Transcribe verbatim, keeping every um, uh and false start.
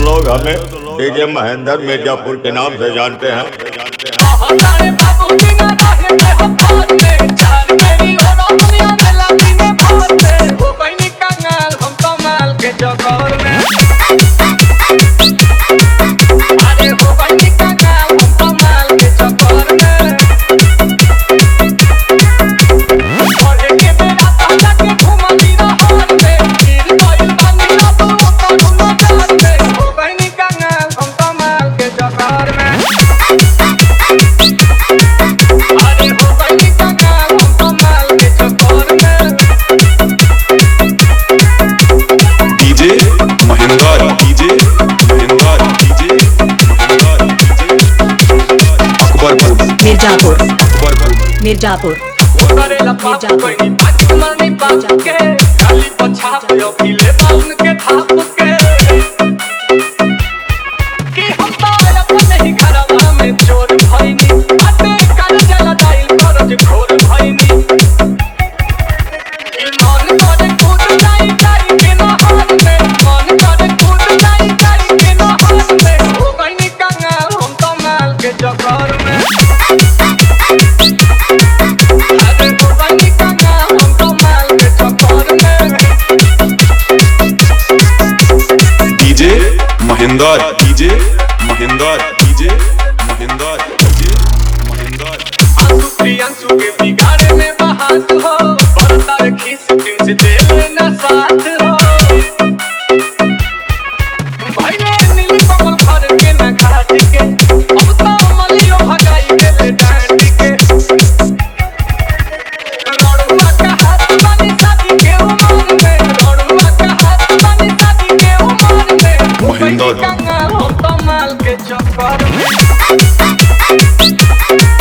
लोग हमें डीजे महेंद्र मिर्जापुर के नाम से जानते हैं। Mirzapur Mirzapur Mahendra DJ Mahendra DJ Mahendra DJ Mahendra आंसू प्रियांशु के बिगाड़े में बहात हो बरता खीस दिन से दे ना साथ हो भाई ने नीली कमल भर के ना घाट के अब तो मलियो भगाई गेले डांट के लड़ुआ का हाथ बानी शादी के उमर में लड़ुआ का हाथ बानी शादी के उमर में महेंद्र हम तो माल के चक्कर में